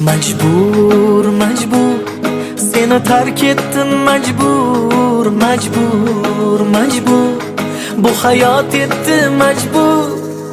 Majbur, majbur seni tark etdim, majbur, majbur, majbur bu hayot etdi majbur.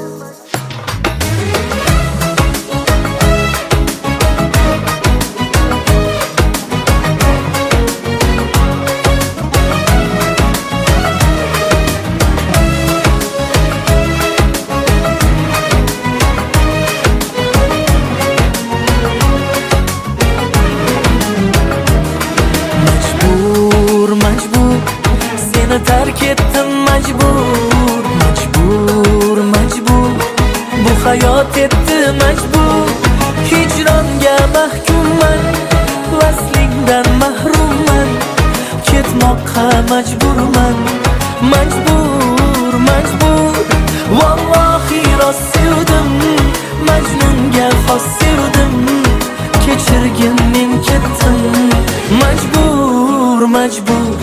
Seni terk etdim majbur, majbur, majbur bu hayot etdi majbur. Hicronga mahkumman, vaslingdan mahrumman, ketmoqqa majburman, majbur, majbur. Vallohi rost sevdim, Majnunga xos sevdim, kechirgin men ketdim, majbur, majbur.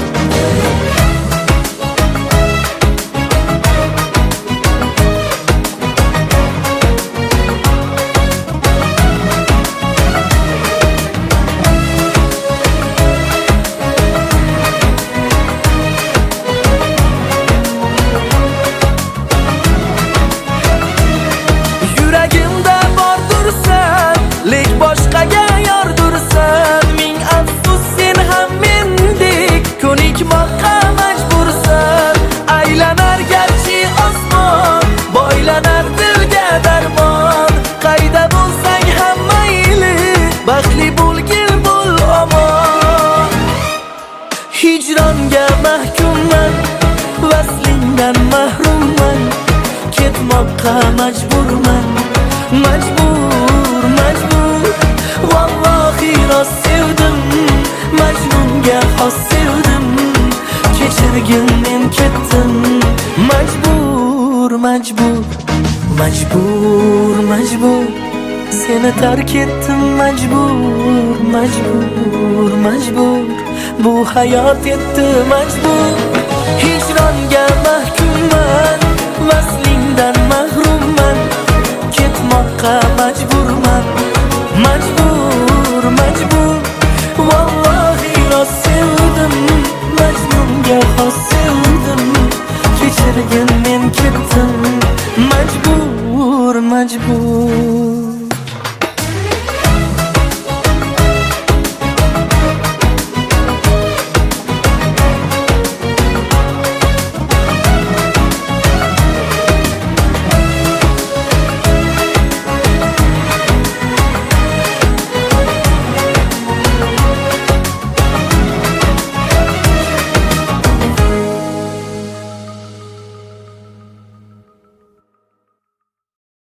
Yuragimda bordursan, lek boshqaga yordursan, ming afsus sen ham mendek ko'nikmoqqa majbursan. Aylanar garchi osmon, boylanar dilga darmon, qayda bo'lsang ham mayli, baxtli bo'lgil bo'l omon. Hijronga mahkumman, vaslingdan mahrumman, ketmoqqa majburman, majbur, majbur. Vallohi rost sevdim, Majnunga xos sevdim, kechirgin men ketdim, majbur, majbur, majbur, majbur seni tark etdim majbur, majbur, majbur bu hayot etdi majbur. Hijronga mahkumman, vaslingdan mahrumman, ketmoqqa majburman, majbur, majbur. Vallohi rost sevdim, Majnunga xos sevdim, kechirgin men ketdim, majbur, majbur.